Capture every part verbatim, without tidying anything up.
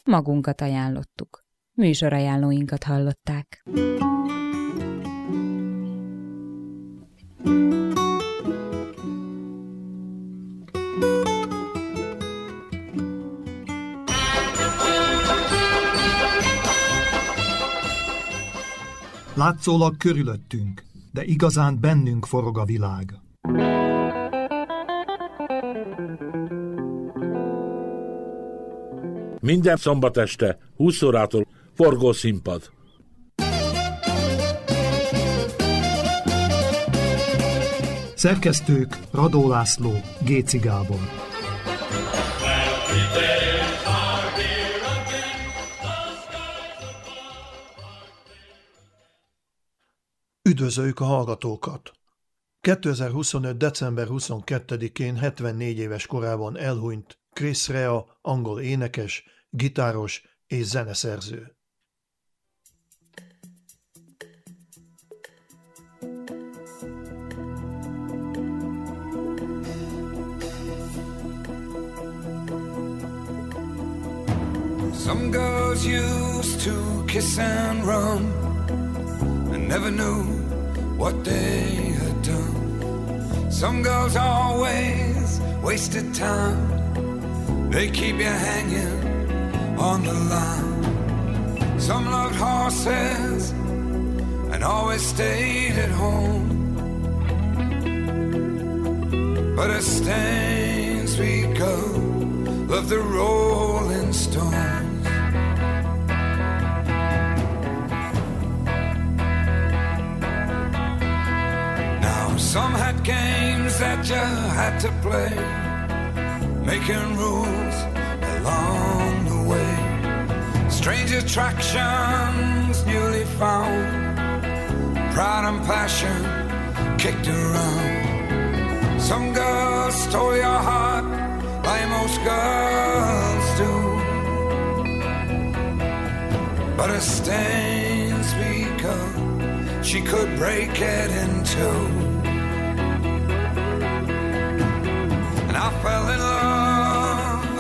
magunkat ajánlottuk. Műsorajánlóinkat hallották. Látszólag körülöttünk, de igazán bennünk forog a világ. Minden szombat este, húsz órától forgó színpad. Szerkesztők Radó László, Géci Gábor. Üdvözöljük a hallgatókat! kétezer-huszonöt. december huszonkettedikén hetvennégy éves korában elhunyt Chris Rea, angol énekes, gitáros és zeneszerző. Some girls used to kiss and run and never knew what they had done. Some girls always wasted time. They keep you hanging on the line. Some loved horses and always stayed at home. But as Staines we go, love the Rolling Stones. Some had games that you had to play, making rules along the way. Strange attractions newly found, pride and passion kicked around. Some girls stole your heart like most girls do, but as Staines we go, she could break it in two. I fell in love,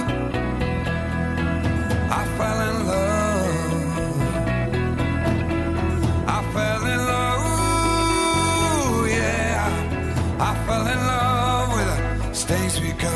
I fell in love, I fell in love, ooh, yeah, I fell in love with a Staines we go.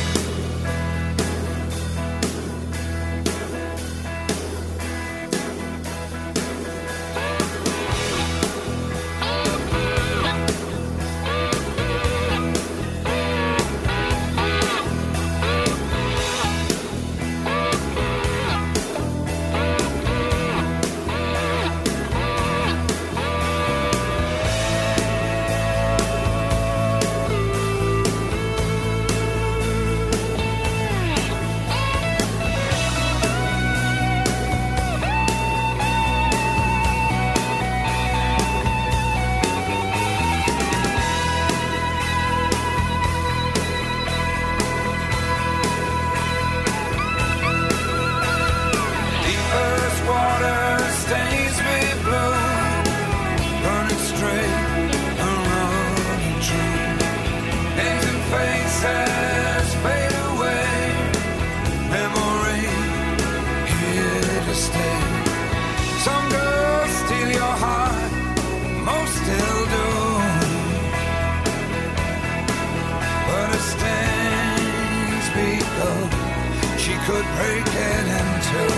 Could break it in two.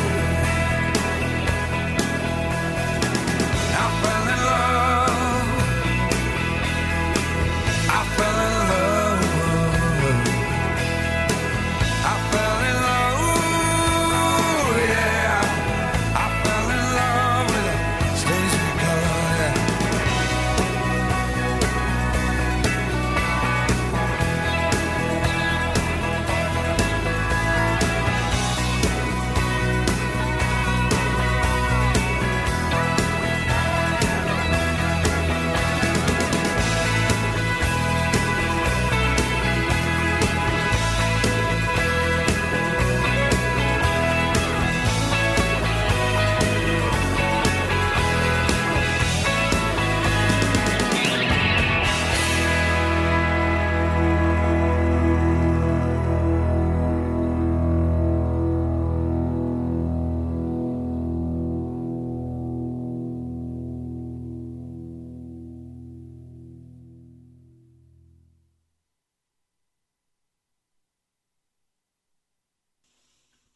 I fell in love, I fell in love, I fell in love, ooh, yeah, I fell in love with the Staines we go, yeah.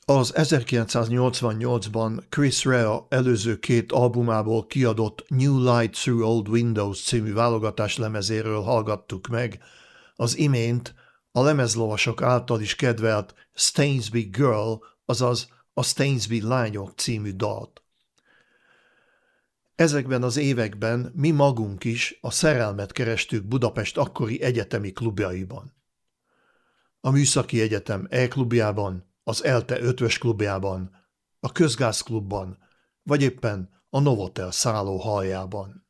Az ezerkilencszáznyolcvannyolcban Chris Rea előző két albumából kiadott New Light Through Old Windows című válogatás lemezéről hallgattuk meg az imént a lemezlovasok által is kedvelt Stainsby Girl, azaz a Stainsby Lányok című dalt. Ezekben az években mi magunk is a szerelmet kerestük Budapest akkori egyetemi klubjaiban. A Műszaki Egyetem E-klubjában, az ELTE ötvös klubjában, a Közgázklubban, vagy éppen a Novotel szállóhaljában.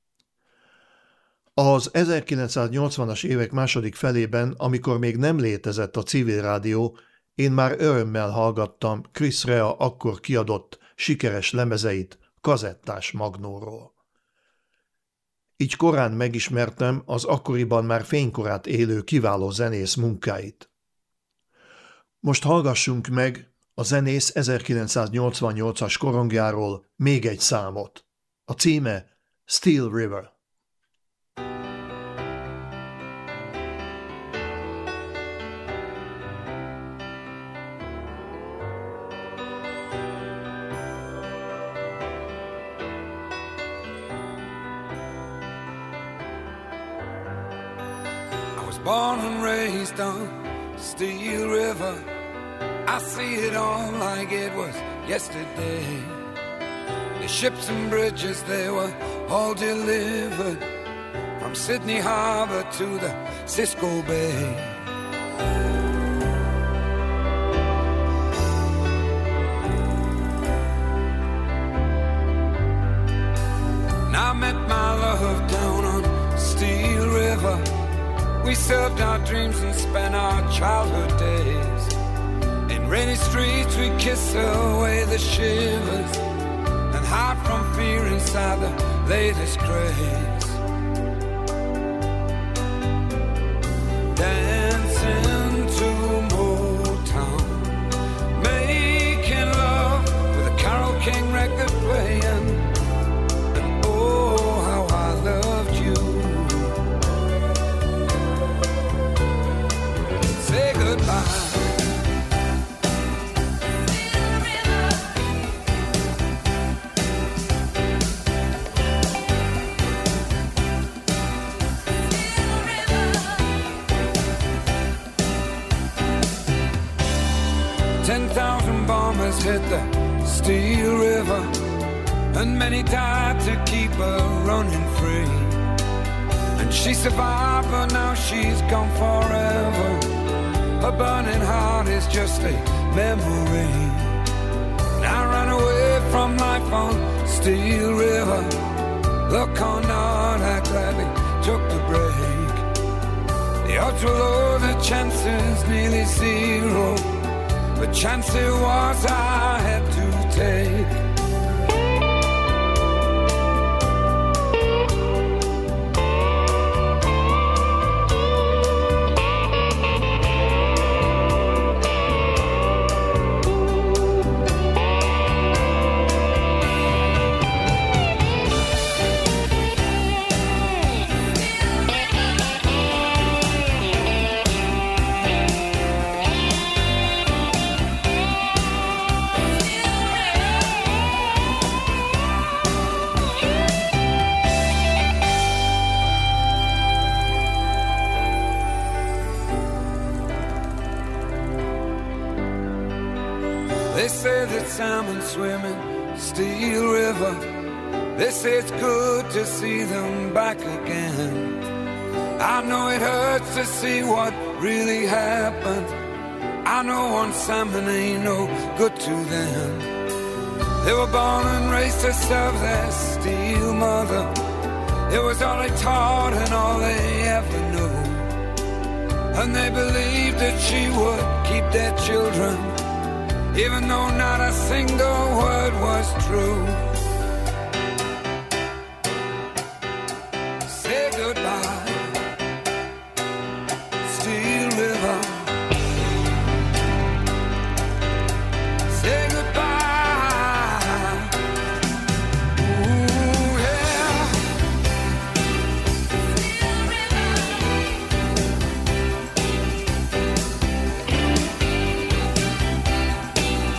Az ezerkilencszáznyolcvanas évek második felében, amikor még nem létezett a civil rádió, én már örömmel hallgattam Chris Rea akkor kiadott sikeres lemezeit kazettás magnóról. Így korán megismertem az akkoriban már fénykorát élő kiváló zenész munkáit. Most hallgassunk meg a zenész ezerkilencszáznyolcvannyolcas korongjáról még egy számot. A címe Steel River. Born and raised on Steel River, I see it all like it was yesterday. The ships and bridges, they were all delivered from Sydney Harbor to the Cisco Bay. Now I met my love down on Steel River. We served our dreams and spent our childhood days. In rainy streets we kiss away the shivers and hide from fear inside the latest craze. Dancing to Motown, making love with a Carole King record playing. And oh, how I loved you. Say goodbye. Ten thousand bombers hit the Steel River, and many died to keep her running free. And she survived, but now she's gone forever. Her burning heart is just a memory. And I ran away from life on Steel River. Look or not, I gladly took the break. The odds were low, the chances nearly zero, but chance it was I had to take. They say that salmon swim in Steel River. They say it's good to see them back again. I know it hurts to see what really happened. I know one salmon ain't no good to them. They were born and raised to serve their steel mother. It was all they taught and all they ever knew. And they believed that she would keep their children, even though not a single word was true. Say goodbye, Steel River. Say goodbye. Ooh, yeah. Steel River.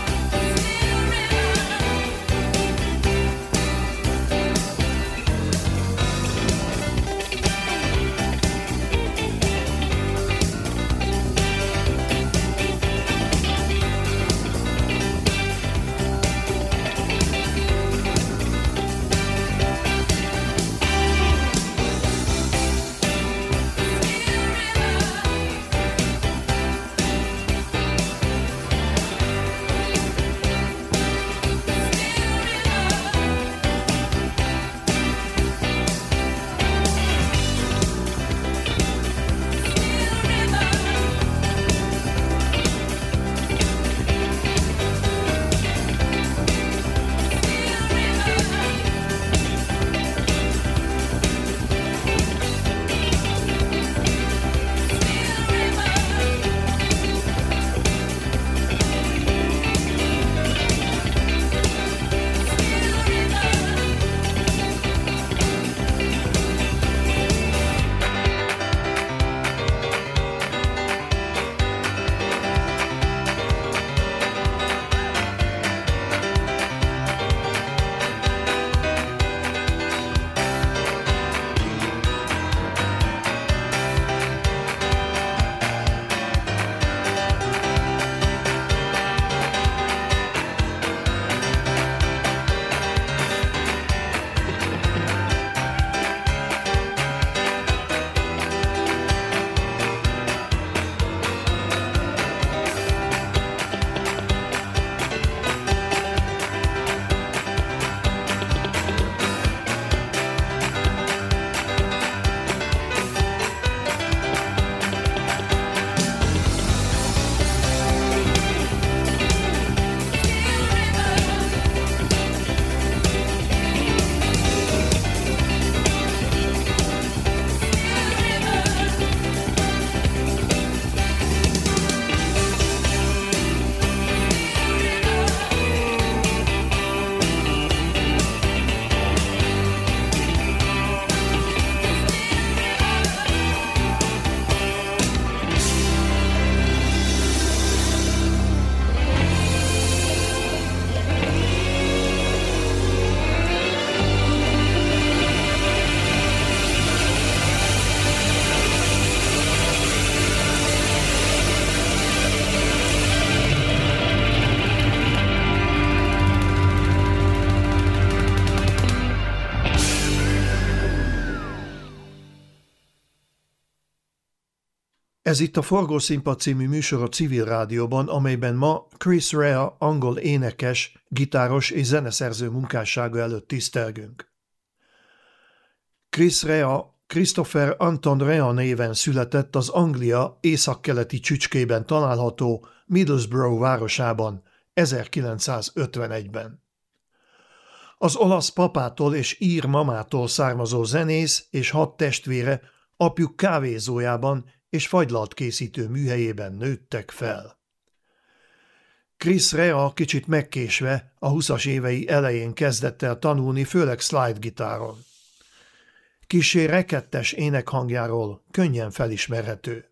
Ez itt a Forgószínpad című műsor a Civil Rádióban, amelyben ma Chris Rea angol énekes, gitáros és zeneszerző munkássága előtt tisztelgünk. Chris Rea Christopher Anton Rea néven született az Anglia északkeleti csücskében található Middlesbrough városában ezerkilencszázötvenegyben. Az olasz papától és ír mamától származó zenész és hat testvére apjuk kávézójában és fagylalt készítő műhelyében nőttek fel. Chris Rea kicsit megkésve a huszas évei elején kezdett el tanulni, főleg slide gitáron. Kissé rekettes énekhangjáról könnyen felismerhető.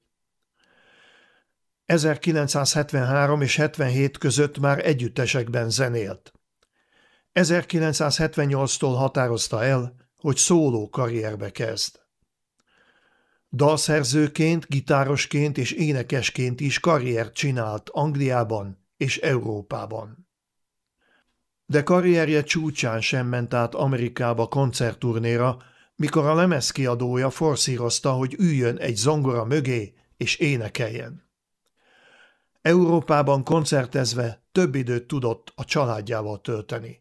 ezerkilencszázhetvenhárom és hetvenhét között már együttesekben zenélt. ezerkilencszázhetvennyolctól határozta el, hogy szóló karrierbe kezd. Dalszerzőként, gitárosként és énekesként is karriert csinált Angliában és Európában. De karrierje csúcsán sem ment át Amerikába koncertturnéra, mikor a lemezkiadója forszírozta, hogy üljön egy zongora mögé és énekeljen. Európában koncertezve több időt tudott a családjával tölteni.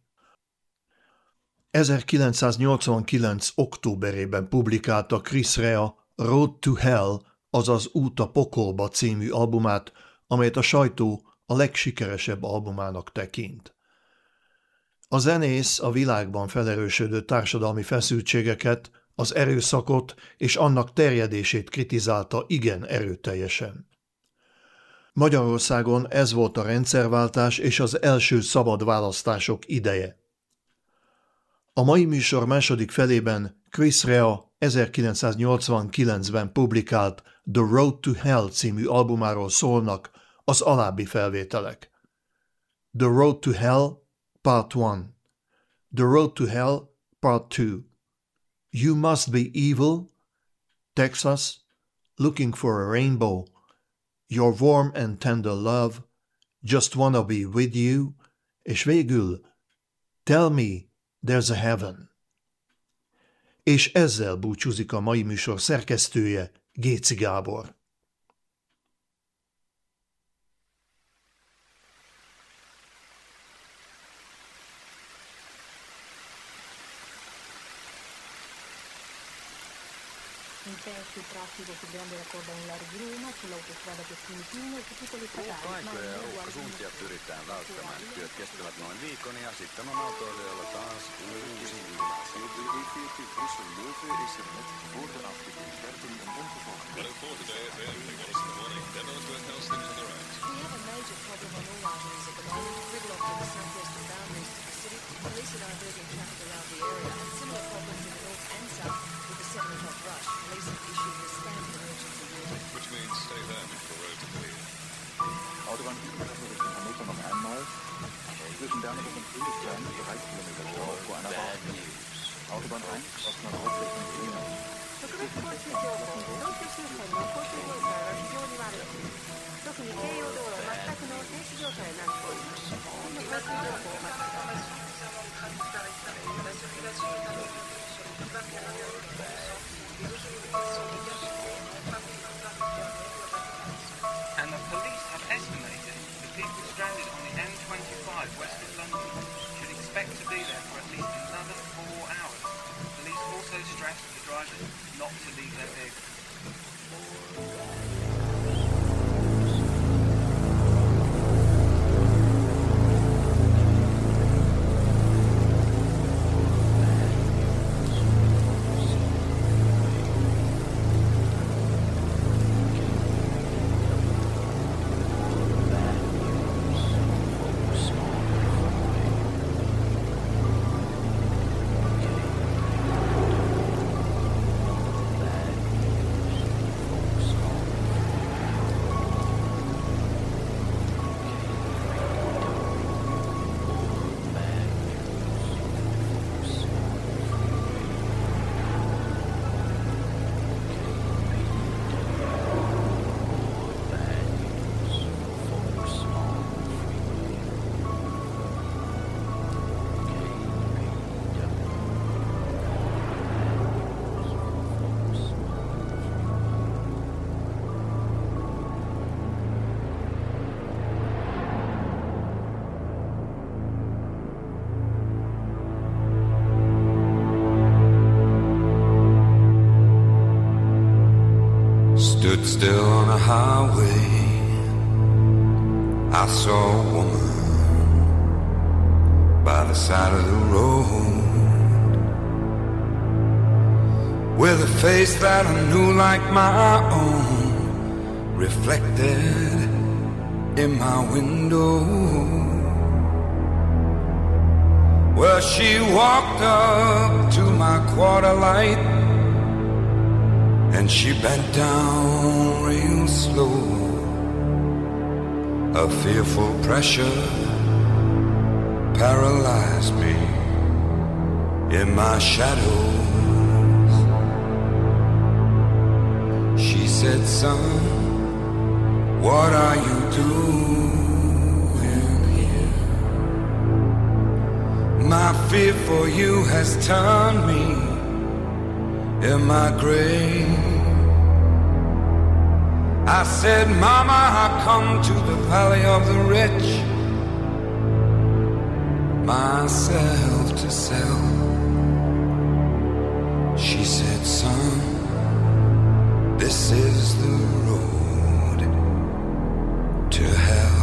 ezerkilencszáznyolcvankilenc. októberében publikálta Chris Rea Road to Hell, azaz Út a pokolba című albumát, amelyet a sajtó a legsikeresebb albumának tekint. A zenész a világban felerősödő társadalmi feszültségeket, az erőszakot és annak terjedését kritizálta igen erőteljesen. Magyarországon ez volt a rendszerváltás és az első szabad választások ideje. A mai műsor második felében Chris Rea ezerkilencszáznyolcvankilencben publikált The Road to Hell című albumáról szólnak az alábbi felvételek. The Road to Hell Part one, The Road to Hell Part two, You Must Be Evil, Texas, Looking for a Rainbow, Your Warm and Tender Love, Just Wanna Be With You, és végül Tell Me There's a Heaven. És ezzel búcsúzik a mai műsor szerkesztője, Géci Gábor. Un pezzo traffico più grande raccordanullare di Roma sull'autostrada Pessini-Fiume e titoli statali. Aikoja ja ruuhkasuuntia pyritään välttämään. Työt kestävät noin viikon ja sitten on autoilijoilla taas uusi ilmaisu. We have a major problem on all arteries at the moment. Gridlock in the southwestern boundaries to the city. Police are diverting traffic around the area and similar problems in the north and south with the seven o'clock rush. Police have issued a standard emergency warning. Which means stay home if the road is clear. Autobahn Richtung Hannover noch einmal. Zwischen Bernburg und Friedrichshain drei Kilometer Stau vor einer Baustelle. Autobahn eins Osnabrück Richtung Bremen. 特別交通情報、東京周辺の交通状態は非常に悪く、特に京葉道路全くの停止状態になっております。この交通情報を待ってください。 And the police have estimated the people stranded on the M twenty-five west of London should expect to be there for at least another four hours. Police also stress the drivers not to leave their vehicles. the highway, I saw a woman by the side of the road, with a face that I knew like my own, reflected in my window. Well, she walked up to my quarter light, and she bent down real slow. A fearful pressure paralyzed me in my shadows. She said, son, what are you doing here? My fear for you has turned me in my grave. I said, Mama, I come to the valley of the rich, myself to sell. She said, son, this is the road to hell.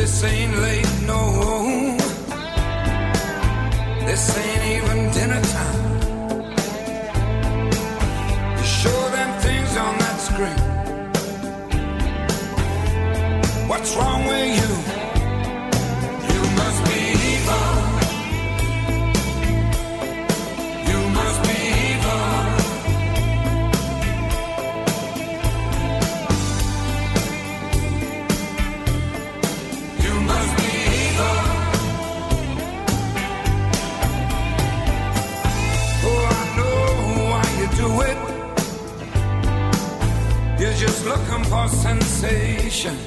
This ain't late, no. This ain't even dinner time. You show them things on that screen. What's wrong with you? You must be evil. You must be evil. You must be evil. Oh, I know why you do it. You're just looking for sensation.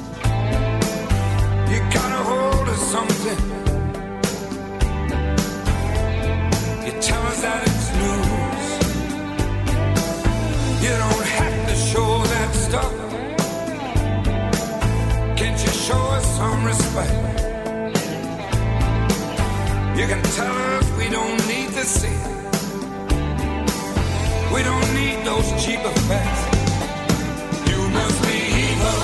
You got a hold of something. You tell us that it's news. You don't have to show that stuff. Can't you show us some respect? You can tell us we don't need to see it. We don't need those cheap effects. You must be evil.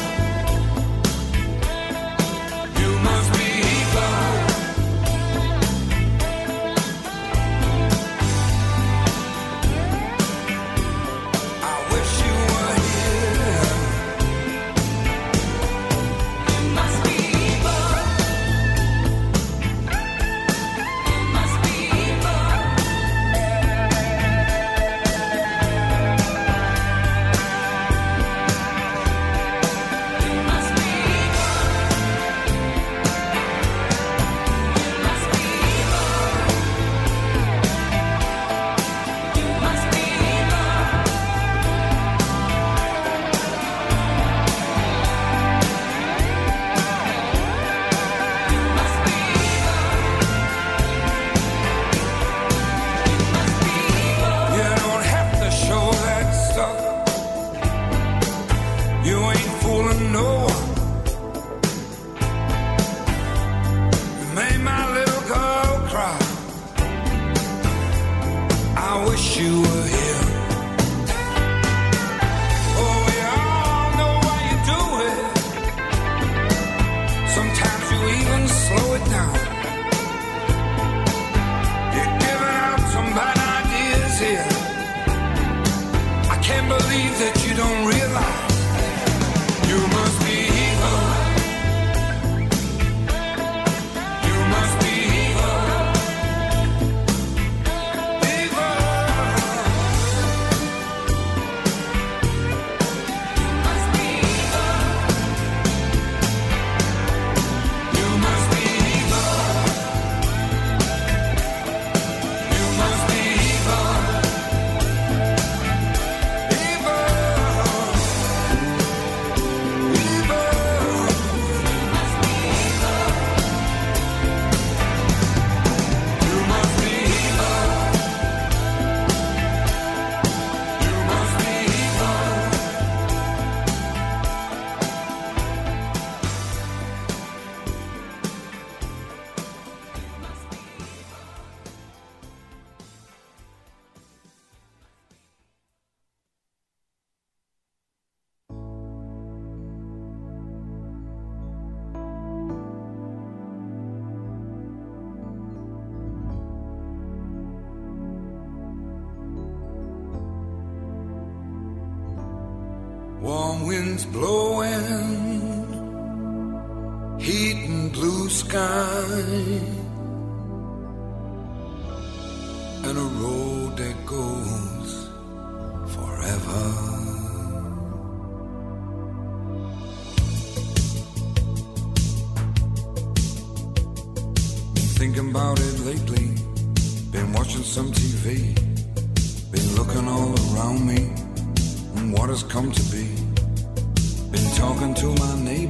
Warm winds blowing, heat and blue sky, and a road that goes forever. Been thinking about it lately, been watching some T V, been looking all around me. What has come to be. Been talking to my neighbor.